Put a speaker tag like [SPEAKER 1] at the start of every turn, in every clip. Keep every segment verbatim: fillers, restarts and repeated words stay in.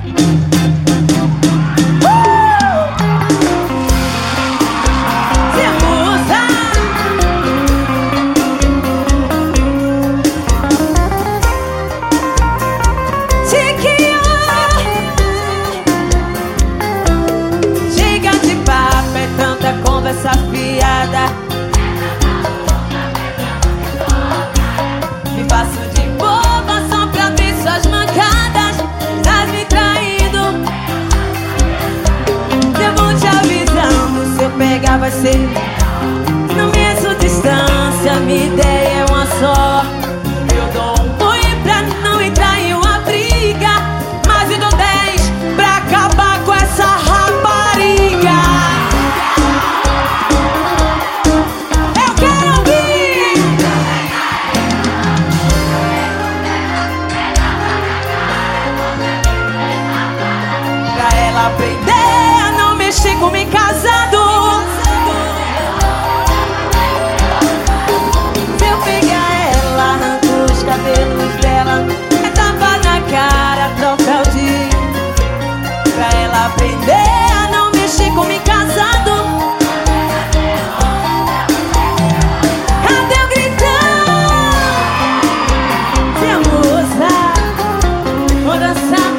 [SPEAKER 1] Essa fiada me faço de boba só pra ver suas mancadas. Estás me traindo. Eu vou te avisando, se eu pegar vai ser na mesma distância. Minha ideia é uma só. Eu dou um oi pra não entrar em uma briga, mas eu dou dez pra acabar com essa rapariga. Aprender a não mexer com me casado. Se eu pegar ela, arranco os cabelos dela, é tapa na cara, troca o dia. Pra ela aprender a não mexer com me casado. Cadê o gritão? Se a moça vou dançar.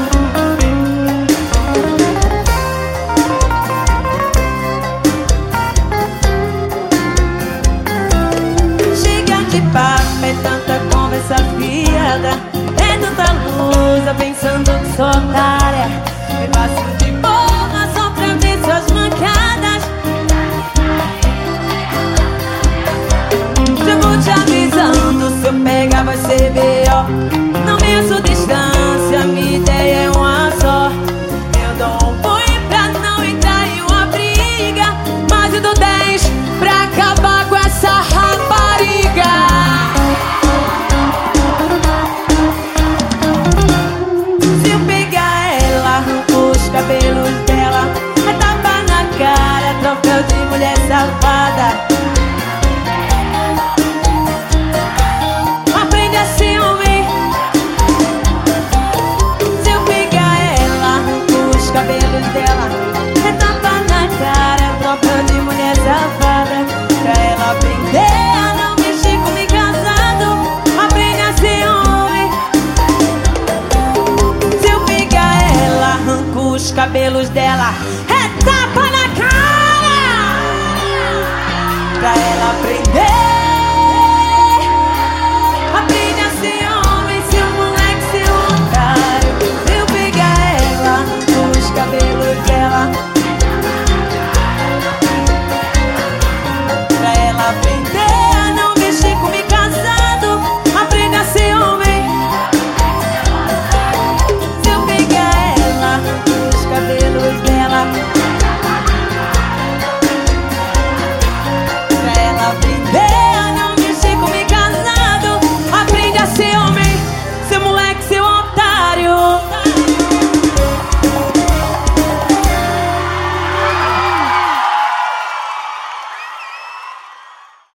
[SPEAKER 1] Papo, é tanta conversa fiada, é tanta luz, pensando que sou otária. Me passo de boa só pra ver suas mancadas. Já vou te avisando, se eu pegar vai ser B O. Não meço distância, minha ideia é uma só. Eu dou um oi pra não entrar em uma briga, mas eu dou dez pra acabar com essa rapariga. Cabelos dela, é tapa na cara, troféu de mulher safada. Aprende a ser homem. Se eu pegar ela, arranco os cabelos dela, é tapa na cara, troféu de mulher safada. Pra ela aprender a não mexer com me casado. Aprende a ser homem. Se eu pegar ela, arranco os cabelos dela,